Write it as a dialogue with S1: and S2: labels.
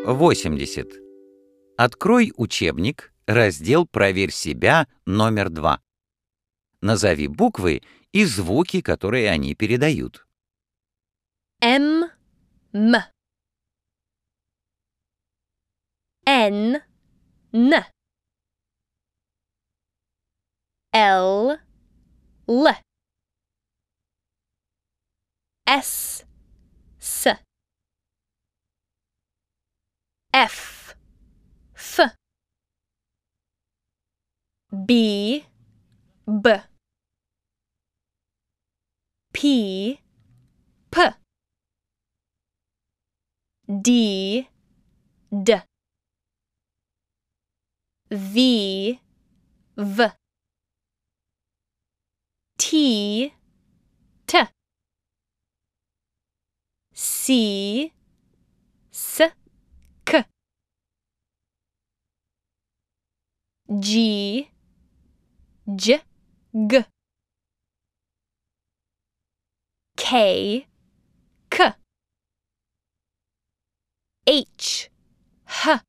S1: 80. Открой учебник, раздел «Проверь себя» номер 2. Назови буквы и звуки, которые они передают.
S2: M, N, L, S, F, B, P, D, V, T, C, K, G, G, K, H,